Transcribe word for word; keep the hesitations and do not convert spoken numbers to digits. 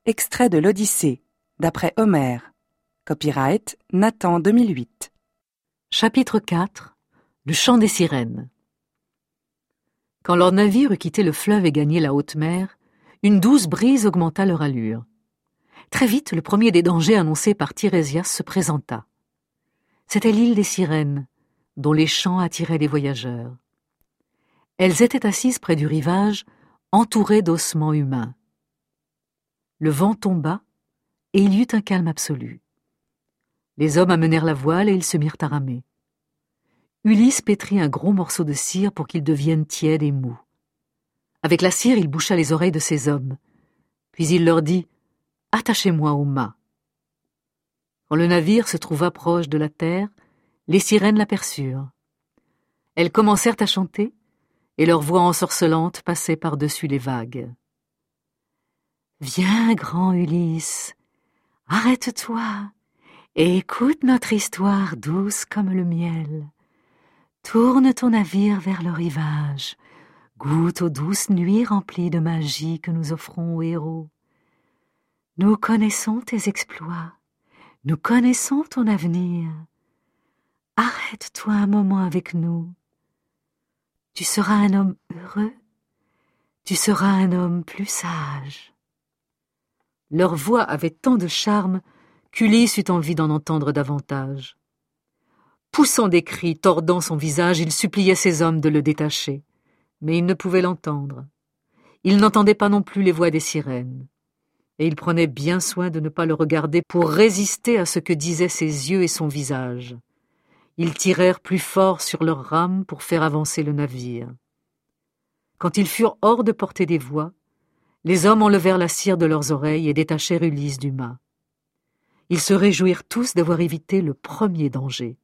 Extrait de l'Odyssée, d'après Homère. Copyright Nathan deux mille huit. Chapitre quatre. Le chant des sirènes. Quand leur navire eut quitté le fleuve et gagné la haute mer, une douce brise augmenta leur allure. Très vite, le premier des dangers annoncés par Tirésias se présenta. C'était l'île des sirènes, dont les chants attiraient les voyageurs. Elles étaient assises près du rivage, entourées d'ossements humains. Le vent tomba, et il y eut un calme absolu. Les hommes amenèrent la voile et ils se mirent à ramer. Ulysse pétrit un gros morceau de cire pour qu'il devienne tiède et mou. Avec la cire, il boucha les oreilles de ses hommes. Puis il leur dit « Attachez-moi au mât ». Quand le navire se trouva proche de la terre, les sirènes l'aperçurent. Elles commencèrent à chanter, et leur voix ensorcelante passait par-dessus les vagues. « Viens, grand Ulysse, arrête-toi et écoute notre histoire douce comme le miel. Tourne ton navire vers le rivage, goûte aux douces nuits remplies de magie que nous offrons aux héros. Nous connaissons tes exploits, nous connaissons ton avenir. Arrête-toi un moment avec nous. Tu seras un homme heureux, tu seras un homme plus sage. » Leur voix avait tant de charme qu'Ulysse eut envie d'en entendre davantage. Poussant des cris, tordant son visage, il suppliait ses hommes de le détacher, mais ils ne pouvaient l'entendre. Il n'entendait pas non plus les voix des sirènes, et il prenait bien soin de ne pas le regarder pour résister à ce que disaient ses yeux et son visage. Ils tirèrent plus fort sur leurs rames pour faire avancer le navire. Quand ils furent hors de portée des voix, les hommes enlevèrent la cire de leurs oreilles et détachèrent Ulysse du mât. Ils se réjouirent tous d'avoir évité le premier danger.